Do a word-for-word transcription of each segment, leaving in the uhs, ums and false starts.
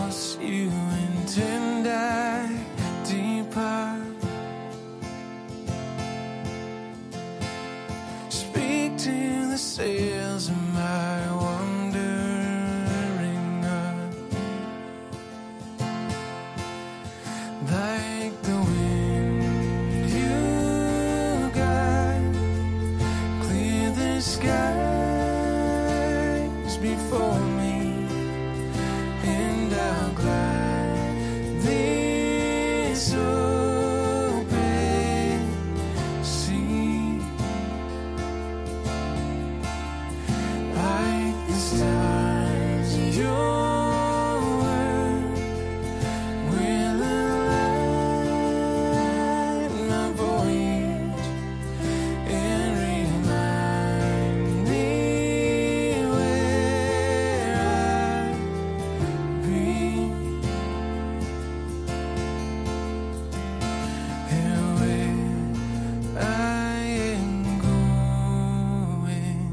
else you intend I depart. Speak to the sails of my wandering heart. Like the wind you guide, clear the skies before me, and I'll glide this open sea. Like the stars, your word will align my voyage and remind me where I've been and where I am going.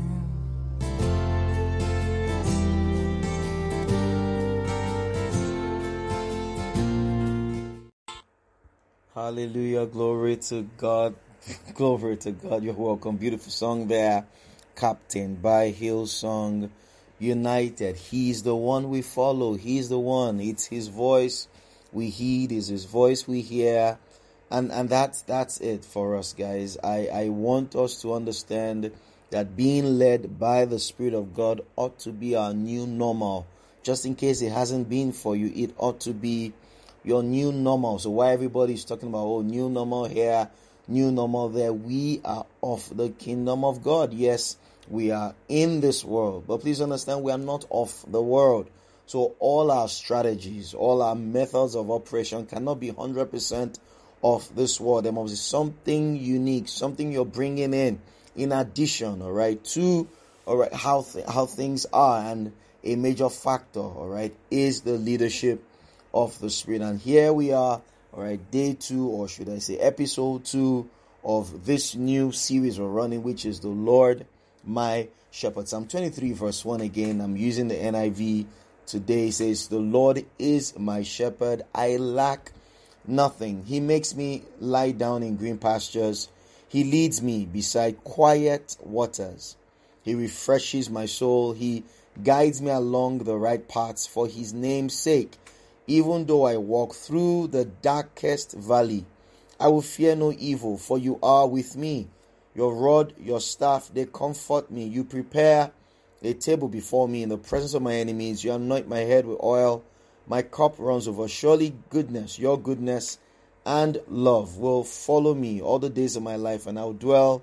Hallelujah, glory to God, glory to God. You're welcome. Beautiful song there, Captain by Hillsong United. He's the one we follow. He's the one. It's his voice we heed. It's his voice we hear. And and that's that's it for us, guys. I, I want us to understand that being led by the Spirit of God ought to be our new normal. Just in case it hasn't been for you, it ought to be your new normal. So why everybody's talking about, oh, new normal here, new normal there, we are of the kingdom of God. Yes, we are in this world, but please understand we are not of the world. So all our strategies, all our methods of operation cannot be one hundred percent of this world. There must be something unique, something you're bringing in, in addition, all right, to all right how th- how things are. And a major factor, all right, is the leadership of the Spirit. And here we are, all right, day two, or should I say episode two of this new series we're running, which is the Lord my Shepherd. Psalm twenty-three verse one again. I'm using the N I V today. It says, the Lord is my shepherd, I lack nothing. He makes me lie down in green pastures. He leads me beside quiet waters. He refreshes my soul. He guides me along the right paths for his name's sake. Even though I walk through the darkest valley, I will fear no evil, for you are with me. Your rod, your staff, they comfort me. You prepare a table before me in the presence of my enemies. You anoint my head with oil. My cup runs over. Surely goodness, your goodness and love will follow me all the days of my life, and I will dwell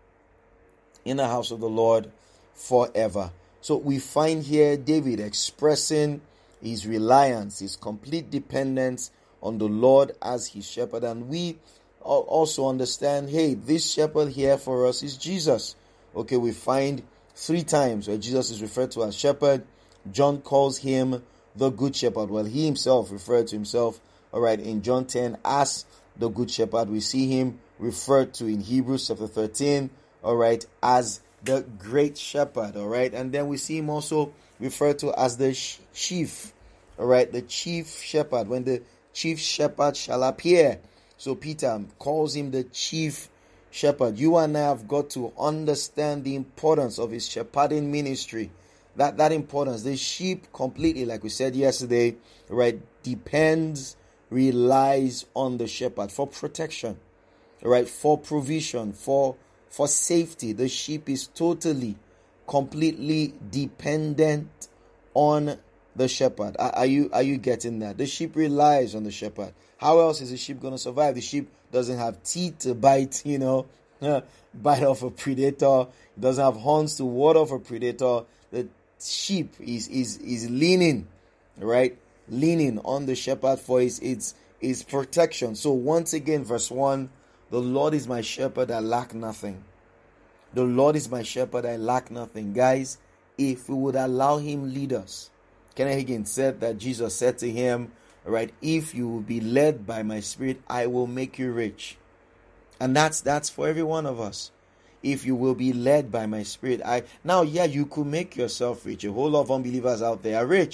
in the house of the Lord forever. So we find here David expressing his reliance, his complete dependence on the Lord as his shepherd. And we also understand, hey, this shepherd here for us is Jesus. Okay, we find three times where Jesus is referred to as shepherd. John calls him the good shepherd. Well, he himself referred to himself, all right, in John ten as the good shepherd. We see him referred to in Hebrews chapter thirteen, all right, as the great shepherd, all right. And then we see him also referred to as the chief, all right, the chief shepherd, when the chief shepherd shall appear. So Peter calls him the chief shepherd. You and I have got to understand the importance of his shepherding ministry. That that importance, the sheep completely, like we said yesterday, right, depends, relies on the shepherd for protection, right, for provision, for for safety. The sheep is totally, completely dependent on the shepherd. Are, are you are you getting that? The sheep relies on the shepherd. How else is the sheep going to survive? The sheep doesn't have teeth to bite, you know, bite off a predator. It doesn't have horns to ward off a predator. The sheep is is is leaning, right? Leaning on the shepherd for his its his protection. So once again, verse one, the Lord is my shepherd, I lack nothing. The Lord is my shepherd, I lack nothing. Guys, if we would allow him lead us, Kenneth Hagin said that Jesus said to him, right, if you will be led by my spirit, I will make you rich. And that's that's for every one of us. If you will be led by my spirit, I now yeah, you could make yourself rich. A whole lot of unbelievers out there are rich.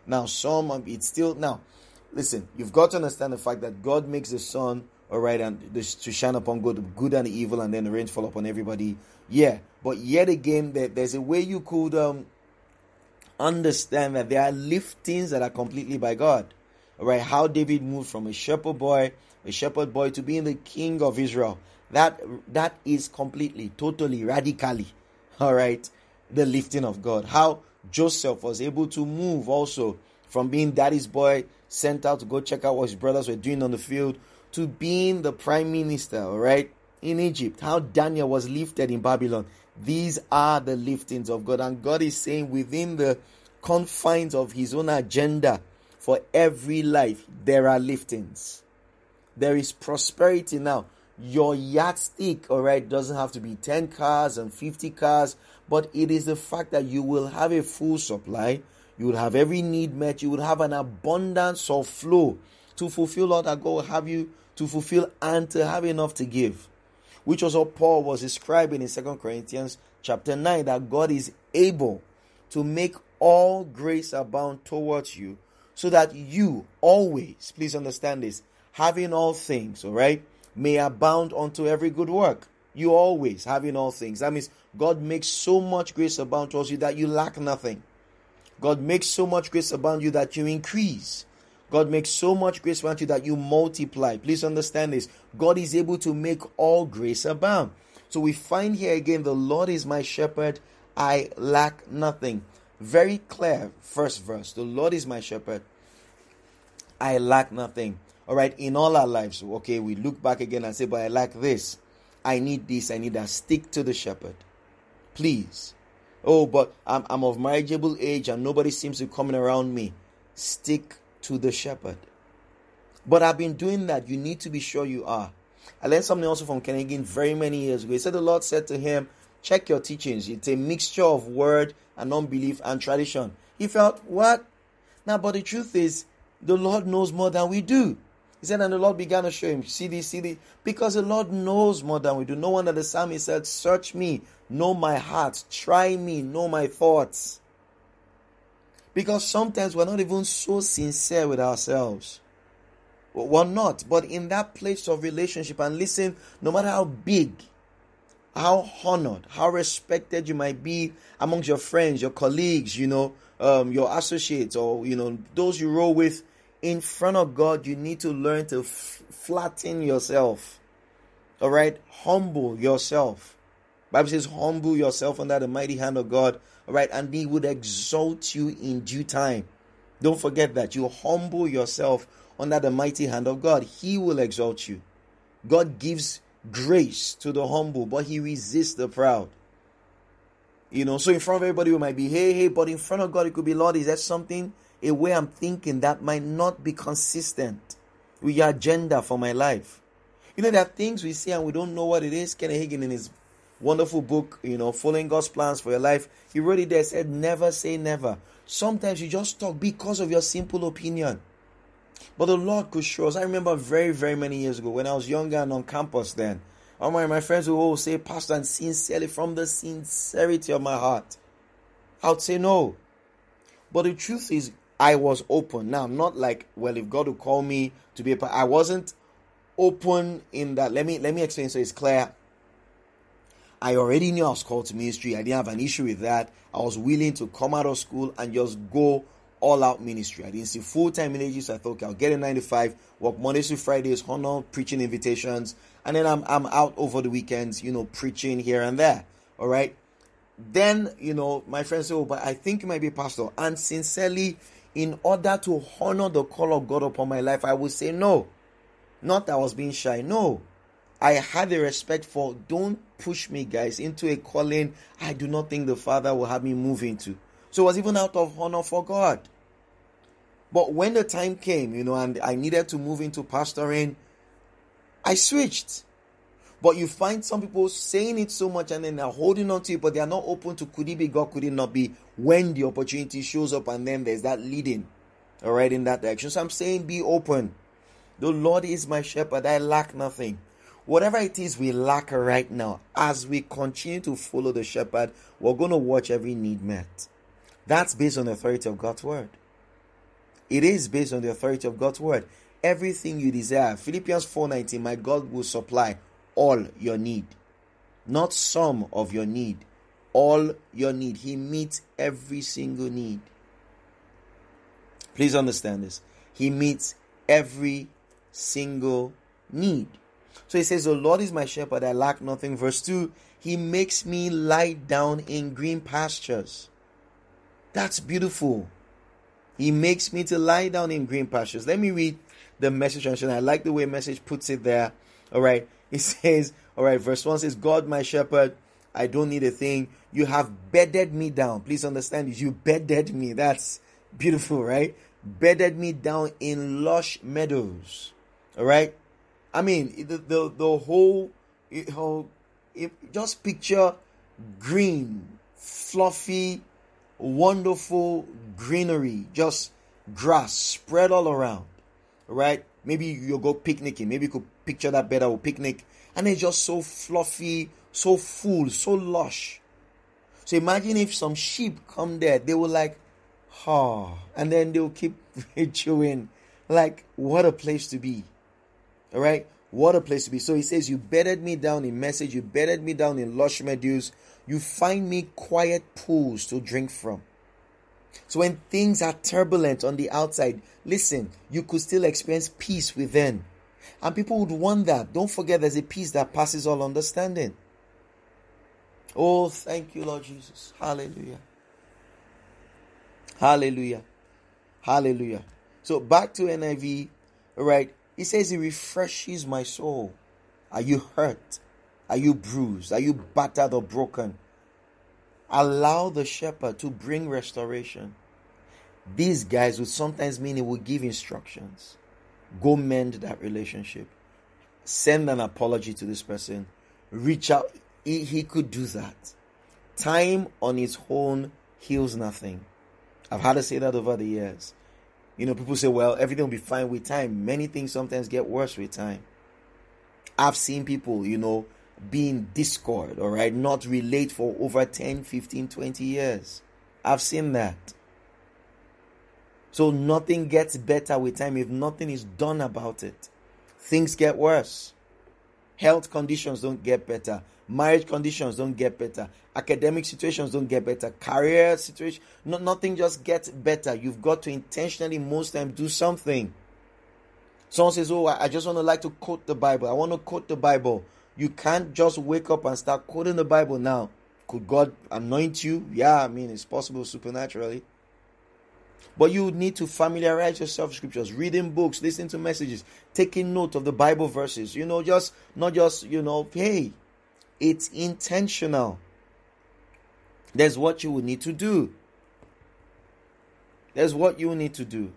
Now, some of it's still, now, listen, you've got to understand the fact that God makes the sun, all right, and this, to shine upon good, good and evil, and then the rain fall upon everybody. Yeah, but yet again, there, there's a way you could um, understand that there are liftings that are completely by God. All right, how David moved from a shepherd boy, a shepherd boy, to being the king of Israel. That that is completely, totally, radically, all right, the lifting of God. How Joseph was able to move also from being daddy's boy, sent out to go check out what his brothers were doing on the field, to being the prime minister, all right, in Egypt. How Daniel was lifted in Babylon. These are the liftings of God. And God is saying within the confines of his own agenda for every life, there are liftings. There is prosperity now. Your yardstick, all right, doesn't have to be ten cars and fifty cars, but it is the fact that you will have a full supply. You will have every need met. You will have an abundance of flow to fulfill all that God will have you to fulfill and to have enough to give. Which was what Paul was describing in Second Corinthians chapter nine, that God is able to make all grace abound towards you, so that you always, please understand this, having all things, all right, may abound unto every good work. You always having all things. That means God makes so much grace abound towards you that you lack nothing. God makes so much grace abound you that you increase. God makes so much grace abound you that you multiply. Please understand this. God is able to make all grace abound. So we find here again, the Lord is my shepherd, I lack nothing. Very clear first verse. The Lord is my shepherd, I lack nothing. All right, in all our lives, okay, we look back again and say, but I lack this. I need this, I need that. Stick to the shepherd. Please. Oh, but I'm, I'm of marriageable age and nobody seems to be coming around me. Stick to the shepherd. But I've been doing that. You need to be sure you are. I learned something also from Ken Hagin very many years ago. He said the Lord said to him, check your teachings. It's a mixture of word and unbelief and tradition. He felt, what? Now, but the truth is, the Lord knows more than we do. He said, and the Lord began to show him, see this, see this, because the Lord knows more than we do. No wonder the psalmist said, search me, know my heart, try me, know my thoughts. Because sometimes we're not even so sincere with ourselves. We're not, but in that place of relationship, and listen, no matter how big, how honored, how respected you might be amongst your friends, your colleagues, you know, um, your associates, or, you know, those you roll with, in front of God, you need to learn to f- flatten yourself. All right? Humble yourself. Bible says, humble yourself under the mighty hand of God. All right? And he would exalt you in due time. Don't forget that. You humble yourself under the mighty hand of God. He will exalt you. God gives grace to the humble, but he resists the proud. You know, so in front of everybody, we might be, hey, hey, but in front of God, it could be, Lord, is that something, a way I'm thinking that might not be consistent with your agenda for my life? You know, there are things we see and we don't know what it is. Ken Hagin, in his wonderful book, you know, Following God's Plans for Your Life, he wrote it there, said, never say never. Sometimes you just talk because of your simple opinion. But the Lord could show us. I remember very, very many years ago when I was younger and on campus then, all my, my friends would always say, Pastor, and sincerely, from the sincerity of my heart, I would say no. But the truth is, I was open. Now, not like, well, if God would call me to be a part, I wasn't open in that. Let me let me explain so it's clear. I already knew I was called to ministry. I didn't have an issue with that. I was willing to come out of school and just go all out ministry. I didn't see full-time ministry, so I thought, okay, I'll get a nine to five, work Mondays to Fridays, honor, preaching invitations, and then I'm I'm out over the weekends, you know, preaching here and there. All right. Then, you know, my friends say, oh, but I think you might be a pastor. And sincerely, in order to honor the call of God upon my life, I would say no. Not that I was being shy. No. I had a respect for, don't push me, guys, into a calling I do not think the Father will have me move into. So it was even out of honor for God. But when the time came, you know, and I needed to move into pastoring, I switched. But you find some people saying it so much and then they're holding on to it, but they are not open to could it be God, could it not be, when the opportunity shows up and then there's that leading, all right, in that direction. So I'm saying be open. The Lord is my shepherd, I lack nothing. Whatever it is we lack right now, as we continue to follow the shepherd, we're going to watch every need met. That's based on the authority of God's word. It is based on the authority of God's word. Everything you desire. Philippians four nineteen, my God will supply all your need. Not some of your need. All your need. He meets every single need. Please understand this. He meets every single need. So he says, the Lord is my shepherd, I lack nothing. Verse two, he makes me lie down in green pastures. That's beautiful. He makes me to lie down in green pastures. Let me read the Message translation. I like the way Message puts it there. All right. It says, all right, verse one says, God my shepherd, I don't need a thing. You have bedded me down. Please understand this. You bedded me. That's beautiful, right? Bedded me down in lush meadows. All right. I mean, the the, the whole, it, whole it, just picture green, fluffy, wonderful greenery, just grass spread all around. All right. Maybe you go picnicking. Maybe you could picture that better with picnic. And it's just so fluffy, so full, so lush. So imagine if some sheep come there, they will like, oh, and then they'll keep chewing. Like, what a place to be. All right? What a place to be. So he says, you bedded me down in Message. You bedded me down in lush meadows. You find me quiet pools to drink from. So when things are turbulent on the outside, listen, you could still experience peace within. And people would want that. Don't forget there's a peace that passes all understanding. Oh, thank you, Lord Jesus. Hallelujah. Hallelujah. Hallelujah. So back to N I V. All right. He says he refreshes my soul. Are you hurt? Are you bruised? Are you battered or broken? Allow the shepherd to bring restoration. These guys would sometimes mean he will give instructions. Go mend that relationship. Send an apology to this person. Reach out. He, he could do that. Time on its own heals nothing. I've had to say that over the years. You know, people say, well, everything will be fine with time. Many things sometimes get worse with time. I've seen people, you know, be in discord, all right, not relate for over ten, fifteen, twenty years. I've seen that. So nothing gets better with time if nothing is done about it. Things get worse. Health conditions don't get better. Marriage conditions don't get better. Academic situations don't get better. Career situation, no, nothing just gets better. You've got to intentionally most times do something. Someone says, oh, I just want to like to quote the Bible. I want to quote the Bible. You can't just wake up and start quoting the Bible now. Could God anoint you? Yeah, I mean, it's possible supernaturally. But you need to familiarize yourself with scriptures, reading books, listening to messages, taking note of the Bible verses. You know, just not just, you know, hey, it's intentional. There's what you will need to do. There's what you need to do.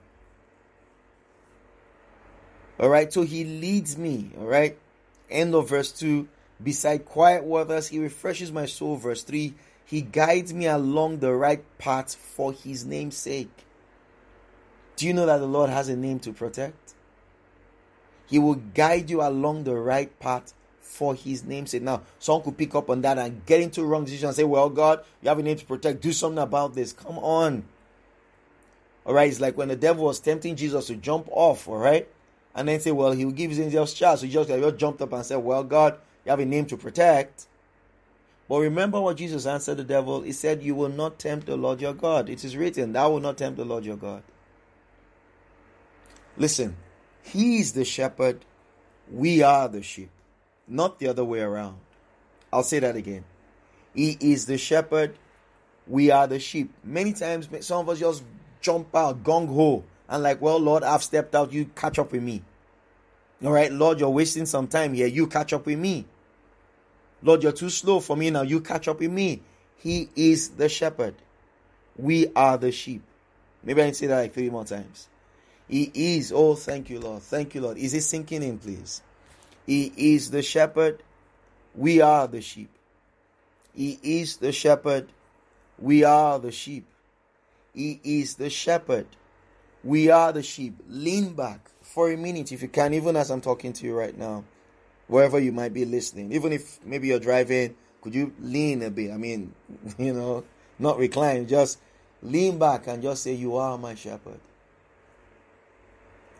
All right, so he leads me, all right? End of verse two. Beside quiet waters, he refreshes my soul. Verse three, he guides me along the right path for his name's sake. Do you know that the Lord has a name to protect? He will guide you along the right path for his name's sake. Now, someone could pick up on that and get into wrong decision and say, well, God, you have a name to protect. Do something about this. Come on. All right, it's like when the devil was tempting Jesus to jump off, all right? And then say, well, he will give his angels charge. So Jesus just jumped up and said, well, God, you have a name to protect. But remember what Jesus answered the devil. He said, you will not tempt the Lord your God. It is written, thou will not tempt the Lord your God. Listen, he is the shepherd. We are the sheep. Not the other way around. I'll say that again. He is the shepherd. We are the sheep. Many times, some of us just jump out, gung-ho, and like, well, Lord, I've stepped out. You catch up with me. All right, Lord, you're wasting some time here. You catch up with me. Lord, you're too slow for me now. You catch up with me. He is the shepherd. We are the sheep. Maybe I can say that like three more times. He is. Oh, thank you, Lord. Thank you, Lord. Is it sinking in, please? He is the shepherd. We are the sheep. He is the shepherd. We are the sheep. He is the shepherd. We are the sheep. Lean back for a minute if you can, even as I'm talking to you right now, wherever you might be listening. Even if maybe you're driving, could you lean a bit? I mean, you know, not recline. Just lean back and just say, you are my shepherd.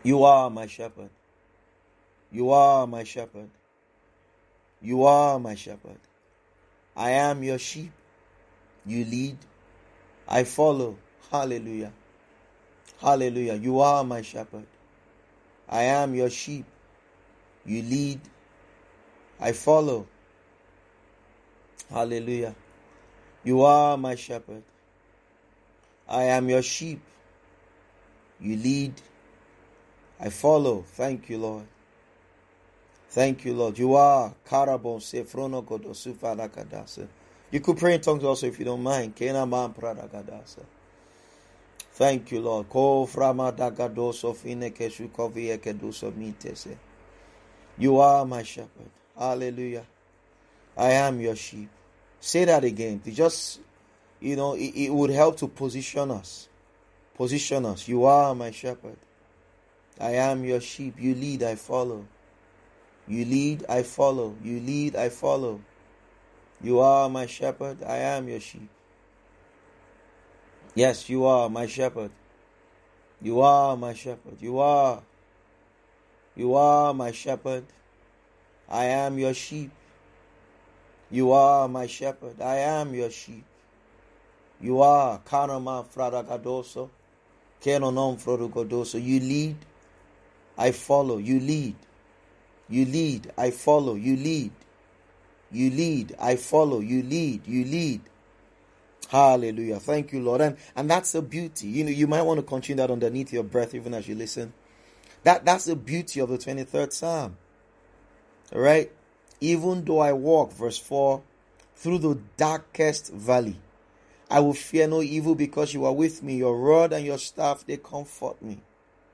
You are my shepherd. You are my shepherd. You are my shepherd. I am your sheep. You lead. I follow. Hallelujah. Hallelujah. You are my shepherd. I am your sheep. You lead. I follow. Hallelujah. You are my shepherd. I am your sheep. You lead. I follow. Thank you, Lord. Thank you, Lord. You are Karabon Sefrono Godosufa Rakadasa. You could pray in tongues also if you don't mind. Kenaman Pradagadasa. Thank you, Lord. Ko Frama Dagadoso Fineke Shukovi Ekeduso Mitese. You are my shepherd. Hallelujah. I am your sheep. Say that again. It just, you know, it, it would help to position us. Position us. You are my shepherd. I am your sheep. You lead, I follow. You lead, I follow. You lead, I follow. You are my shepherd. I am your sheep. Yes, you are my shepherd. You are my shepherd. You are. You are my shepherd. I am your sheep. You are my shepherd. I am your sheep. You are Kanama Fradagadoso. Kenonom Frodogodoso. You lead, I follow. You lead. You lead, I follow. You lead. You lead, I follow. You lead. You lead. Hallelujah. Thank you, Lord. And, and that's the beauty. You know, you might want to continue that underneath your breath even as you listen. That That's the beauty of the twenty-third Psalm. All right? Even though I walk, verse four, through the darkest valley, I will fear no evil because you are with me. Your rod and your staff, they comfort me.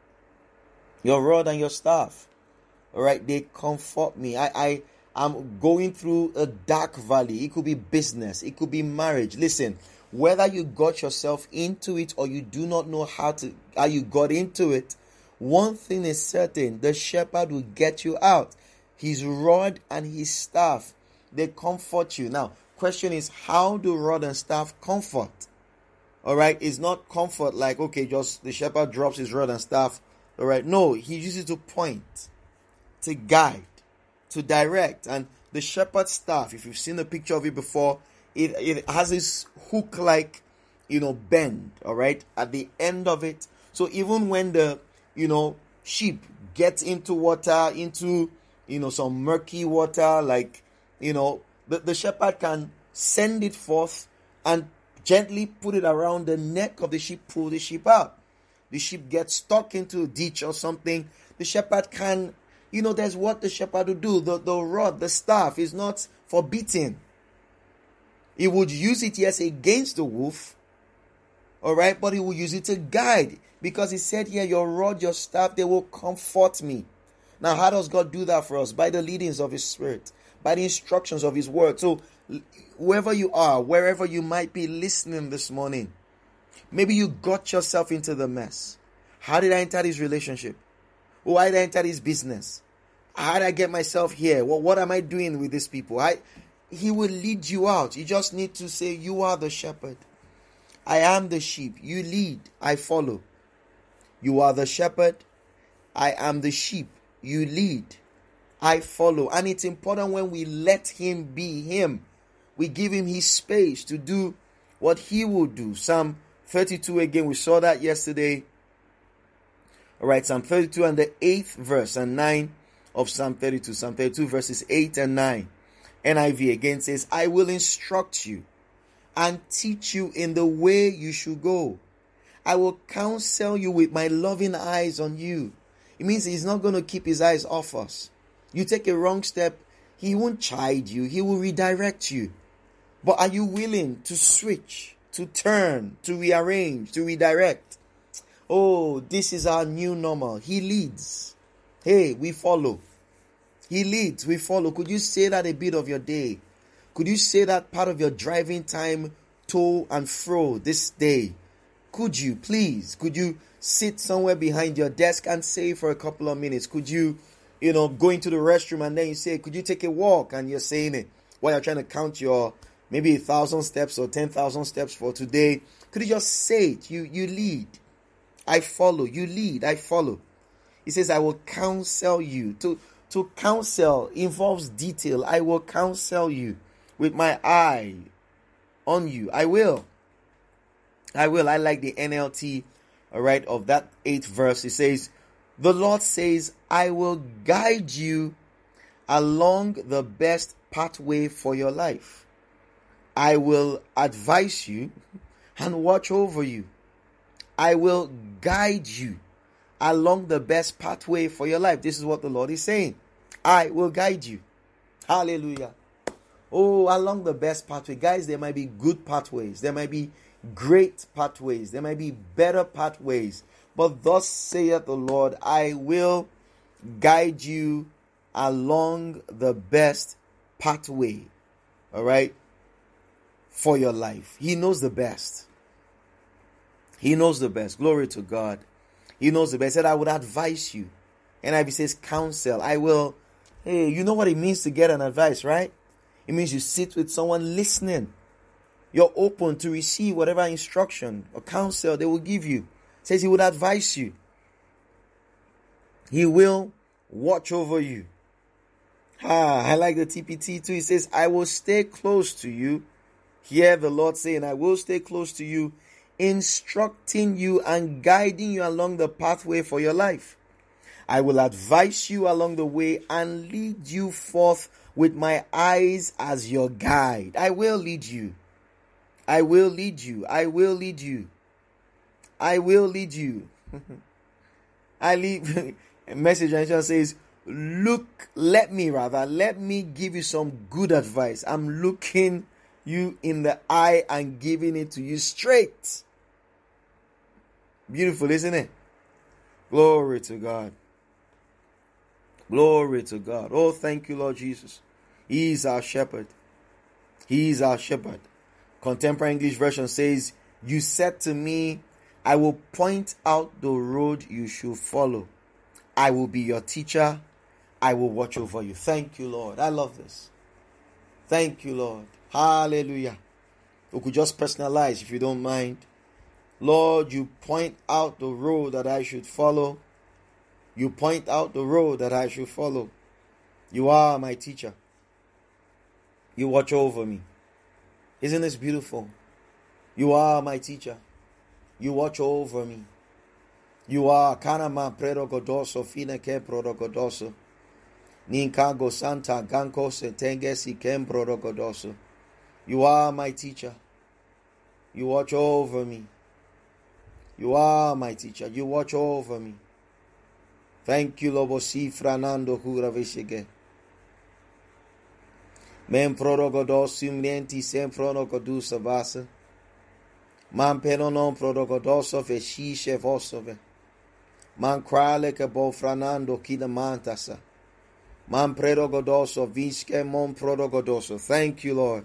Your rod and your staff, all right, they comfort me. I, I am going through a dark valley. It could be business. It could be marriage. Listen, whether you got yourself into it or you do not know how to how you got into it, one thing is certain: the shepherd will get you out. His rod and his staff, they comfort you. Now, question is, how do rod and staff comfort? All right, it's not comfort like, okay, just the shepherd drops his rod and staff. All right, no, he uses it to point, to guide, to direct. And the shepherd's staff, if you've seen a picture of it before, it, it has this hook-like, you know, bend, all right, at the end of it. So even when the, you know, sheep gets into water, into, you know, some murky water, like, you know, the, the shepherd can send it forth and gently put it around the neck of the sheep, pull the sheep out. The sheep gets stuck into a ditch or something. The shepherd can, you know, there's what the shepherd will do. The, the rod, the staff is not for beating. He would use it, yes, against the wolf. All right, but he will use it to guide. Because he said here, your rod, your staff, they will comfort me. Now, how does God do that for us? By the leadings of his Spirit. By the instructions of his word. So, whoever you are, wherever you might be listening this morning, maybe you got yourself into the mess. How did I enter this relationship? Why did I enter this business? How did I get myself here? Well, what am I doing with these people? I, he will lead you out. You just need to say, you are the shepherd. I am the sheep. You lead. I follow. You are the shepherd. I am the sheep. You lead. I follow. And it's important when we let him be him. We give him his space to do what he will do. Psalm thirty-two again, we saw that yesterday. All right, Psalm thirty-two and the eighth verse and nine of Psalm thirty-two. Psalm thirty-two verses eight and nine. N I V again says, I will instruct you and teach you in the way you should go. I will counsel you with my loving eyes on you. It means he's not going to keep his eyes off us. You take a wrong step, he won't chide you. He will redirect you. But are you willing to switch, to turn, to rearrange, to redirect? Oh, this is our new normal. He leads. Hey, we follow. He leads, we follow. Could you say that a bit of your day? Could you say that part of your driving time to and fro this day? Could you, please? Could you sit somewhere behind your desk and say for a couple of minutes? Could you, you know, go into the restroom and then you say, could you take a walk? And you're saying it while you're trying to count your maybe a thousand steps or ten thousand steps for today. Could you just say it? You, you lead. I follow. You lead. I follow. He says, I will counsel you. To, to counsel involves detail. I will counsel you with my eye on you. I will. I will. I like the N L T, all right, of that eighth verse. It says, the Lord says, I will guide you along the best pathway for your life. I will advise you and watch over you. I will guide you along the best pathway for your life. This is what the Lord is saying. I will guide you. Hallelujah. Oh, along the best pathway. Guys, there might be good pathways. There might be great pathways. There might be better pathways. But thus saith the Lord, I will guide you along the best pathway. All right? For your life. He knows the best. He knows the best. Glory to God. He knows the best. He said, I would advise you. N I V says counsel. I will. Hey, you know what it means to get an advice, right? It means you sit with someone listening. You're open to receive whatever instruction or counsel they will give you. It says he would advise you. He will watch over you. Ah, I like the T P T too. He says, I will stay close to you. Hear the Lord saying, I will stay close to you, instructing you and guiding you along the pathway for your life. I will advise you along the way and lead you forth with my eyes as your guide. I will lead you. I will lead you. I will lead you. I will lead you. I leave a message and says, look, let me rather, let me give you some good advice. I'm looking you in the eye and giving it to you straight. Beautiful, isn't it? Glory to God. Glory to God. Oh, thank you, Lord Jesus. He is our shepherd. He is our shepherd. Contemporary English version says, you said to me, I will point out the road you should follow. I will be your teacher. I will watch over you. Thank you, Lord. I love this. Thank you, Lord. Hallelujah. We could just personalize if you don't mind. Lord, you point out the road that I should follow. You point out the road that I should follow. You are my teacher. You watch over me. Isn't this beautiful? You are my teacher. You watch over me. You are Kanama Prerogodoso Fineke Prorogodoso. Ninkago Santa Ganko Setengesi Kem Prorogodoso. You are my teacher. You watch over me. You are my teacher. You watch over me. Thank you, Lobosi Franando Huravishige. Men prorogodosim nienti sem prorogodusa vasa. Man penonon prorogodoso veshishe vosove. Man krale ke bo franando kidamantasa. Man prorogodoso viske mon prorogodoso. Thank you, Lord.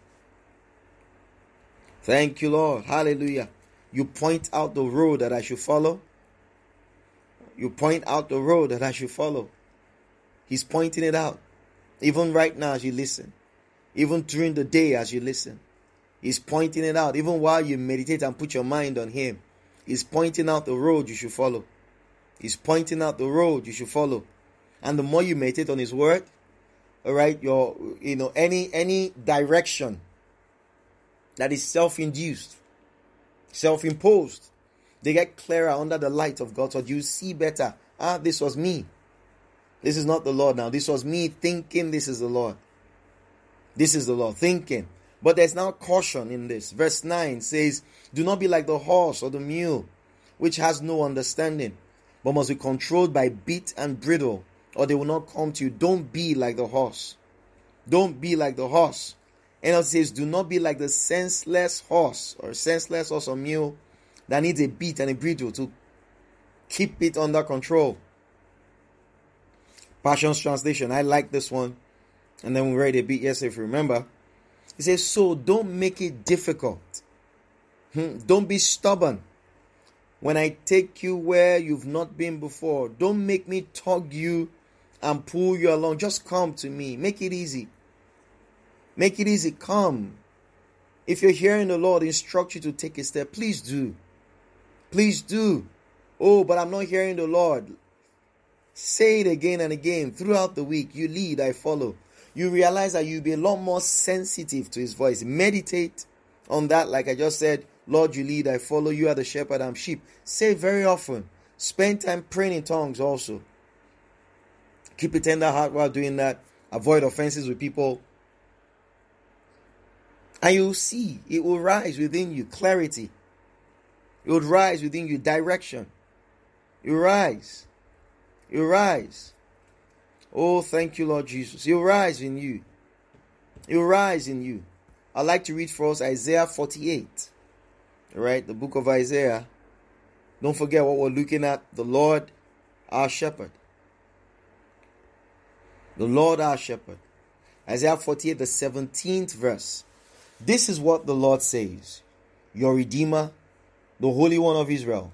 Thank you, Lord. Hallelujah. You point out the road that I should follow. You point out the road that I should follow. He's pointing it out. Even right now as you listen. Even during the day as you listen. He's pointing it out. Even while you meditate and put your mind on him. He's pointing out the road you should follow. He's pointing out the road you should follow. And the more you meditate on his word, all right, your, you know, any, any direction that is self-induced, self-imposed, they get clearer under the light of God. So you see better. Ah, this was me. This is not the Lord now. This was me thinking this is the Lord. This is the Lord thinking. But there's now caution in this. Verse nine says, do not be like the horse or the mule, which has no understanding, but must be controlled by bit and bridle, or they will not come to you. Don't be like the horse. Don't be like the horse. And it says, do not be like the senseless horse, or senseless horse or mule, that needs a bit and a bridle to keep it under control. Passion's translation. I like this one. And then we read a bit yesterday, if you remember. It says, so don't make it difficult. Hmm? Don't be stubborn. When I take you where you've not been before, don't make me tug you and pull you along. Just come to me. Make it easy. Make it easy. Come. If you're hearing the Lord instruct you to take a step, please do. Please do. Oh, but I'm not hearing the Lord. Say it again and again throughout the week. You lead, I follow. You realize that you'll be a lot more sensitive to his voice. Meditate on that. Like I just said, Lord, you lead, I follow. You are the shepherd, I'm sheep. Say it very often. Spend time praying in tongues also. Keep a tender heart while doing that. Avoid offenses with people. And you'll see, it will rise within you, clarity. It will rise within you, direction. It will rise. It will rise. Oh, thank you, Lord Jesus. It will rise in you. It will rise in you. I'd like to read for us Isaiah forty-eight. All right, the book of Isaiah. Don't forget what we're looking at. The Lord, our shepherd. The Lord, our shepherd. Isaiah forty-eight, the seventeenth verse. This is what the Lord says. Your Redeemer, the Holy One of Israel.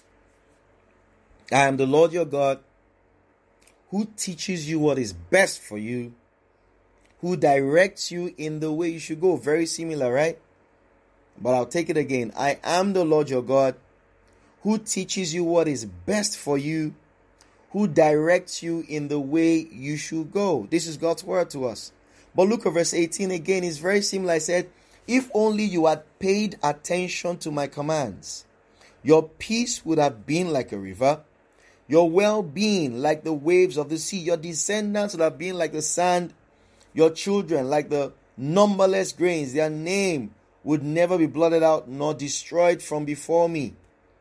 I am the Lord your God, who teaches you what is best for you, who directs you in the way you should go. Very similar, right? But I'll take it again. I am the Lord your God, who teaches you what is best for you, who directs you in the way you should go. This is God's word to us. But look at verse eighteen again. It's very similar. I said, if only you had paid attention to my commands, your peace would have been like a river, your well-being like the waves of the sea, your descendants would have been like the sand, your children like the numberless grains. Their name would never be blotted out nor destroyed from before me.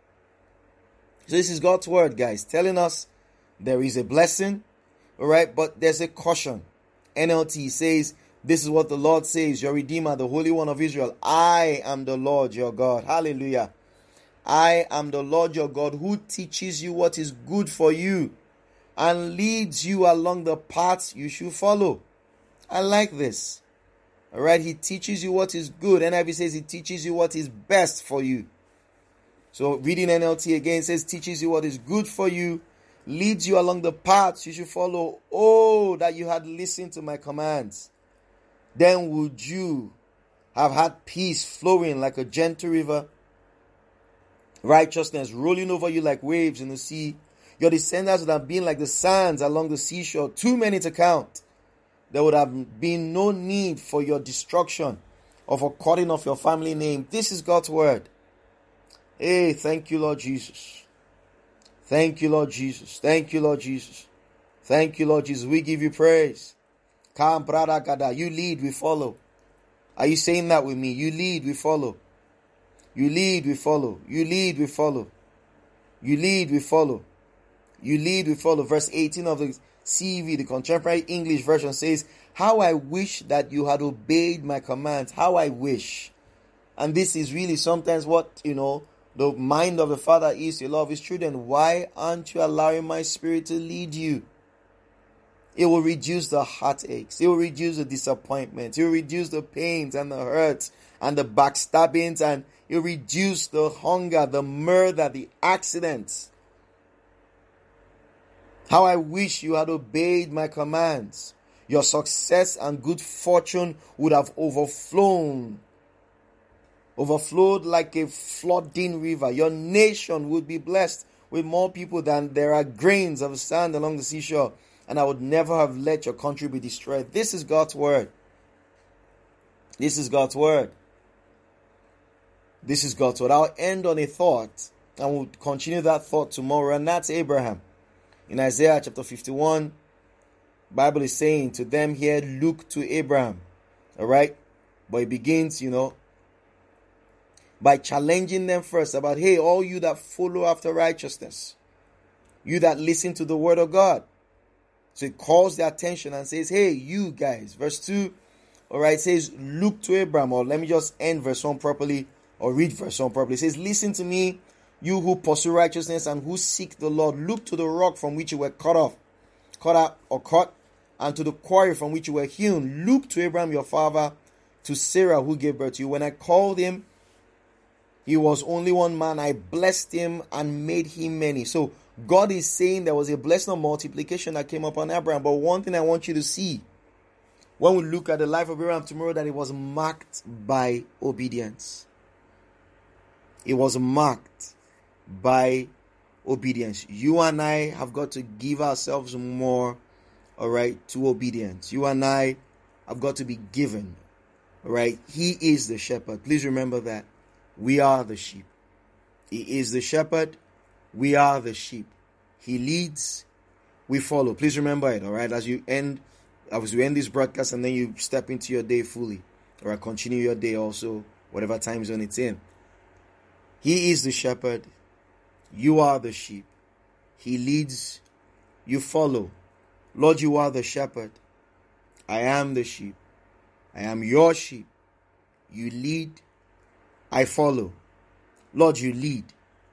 So this is God's word, guys, telling us there is a blessing, all right, but there's a caution. N L T says, this is what the Lord says, your Redeemer, the Holy One of Israel. I am the Lord your God. Hallelujah. I am the Lord your God, who teaches you what is good for you and leads you along the paths you should follow. I like this. All right, he teaches you what is good. N I V says he teaches you what is best for you. So reading N L T again says, teaches you what is good for you, leads you along the paths you should follow. Oh, that you had listened to my commands. Then would you have had peace flowing like a gentle river, righteousness rolling over you like waves in the sea. Your descendants would have been like the sands along the seashore, too many to count. There would have been no need for your destruction or for cutting off your family name. This is God's word. Hey, thank you, Lord Jesus. Thank you, Lord Jesus. Thank you, Lord Jesus. Thank you, Lord Jesus. We give you praise. You lead, we follow. Are you saying that with me? You lead, we follow. You lead, we follow. You lead, we follow. You lead, we follow. You lead, we follow. Verse eighteen of the C E V, the Contemporary English Version says, how I wish that you had obeyed my commands. How I wish. And this is really sometimes what, you know, the mind of the Father is to love his children. Why aren't you allowing my Spirit to lead you? It will reduce the heartaches. It will reduce the disappointments. It will reduce the pains and the hurts and the backstabbings, and it will reduce the hunger, the murder, the accidents. How I wish you had obeyed my commands. Your success and good fortune would have overflown. Overflowed like a flooding river. Your nation would be blessed with more people than there are grains of sand along the seashore. And I would never have let your country be destroyed. This is God's word. This is God's word. This is God's word. I'll end on a thought, and we'll continue that thought tomorrow. And that's Abraham. In Isaiah chapter fifty-one, Bible is saying to them here, look to Abraham. All right? But it begins, you know, by challenging them first about, hey, all you that follow after righteousness, you that listen to the word of God. So it calls their attention and says, hey, you guys. Verse two, all right, says, look to Abraham. Or let me just end verse one properly, or read verse one properly. It says, listen to me, you who pursue righteousness and who seek the Lord. Look to the rock from which you were cut off, cut out or cut, and to the quarry from which you were hewn. Look to Abraham your father, to Sarah who gave birth to you. When I called him, he was only one man. I blessed him and made him many. So God is saying there was a blessing of multiplication that came upon Abraham. But one thing I want you to see, when we look at the life of Abraham tomorrow, that it was marked by obedience. It was marked by obedience. You and I have got to give ourselves more, all right, to obedience. You and I have got to be given, all right. He is the shepherd. Please remember that. We are the sheep. He is the shepherd. We are the sheep. He leads. We follow. Please remember it, all right, as you end, as you end this broadcast and then you step into your day fully, all right, continue your day also, whatever time zone it's in. He is the shepherd. You are the sheep. He leads. You follow. Lord, you are the shepherd. I am the sheep. I am your sheep. You lead. I follow. Lord, you lead.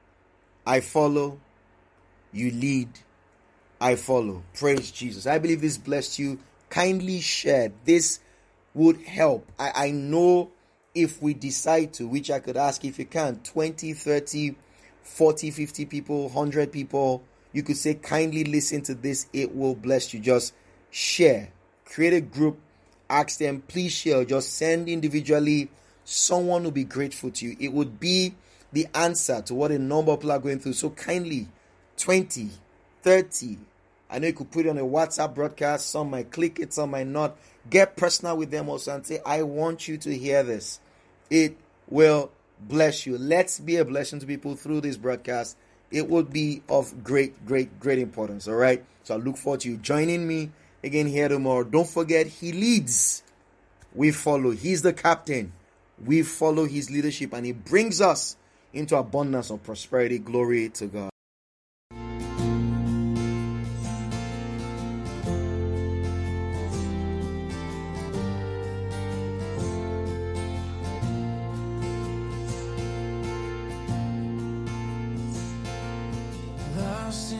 I follow. You lead. I follow. Praise Jesus. I believe this blessed you. Kindly share. This would help. I, I know if we decide to, which I could ask if you can, twenty, thirty, forty, fifty people, one hundred people, you could say, kindly listen to this. It will bless you. Just share. Create a group. Ask them, please share. Just send individually. Someone will be grateful to you. It would be the answer to what a number of people are going through. So kindly, twenty, thirty. I know you could put it on a WhatsApp broadcast. Some might click it, some might not. Get personal with them also and say, I want you to hear this. It will bless you. Let's be a blessing to people through this broadcast. It would be of great, great, great importance. All right. So I look forward to you joining me again here tomorrow. Don't forget, he leads. We follow. He's the captain. We follow his leadership and he brings us into abundance of prosperity. Glory to God. Lost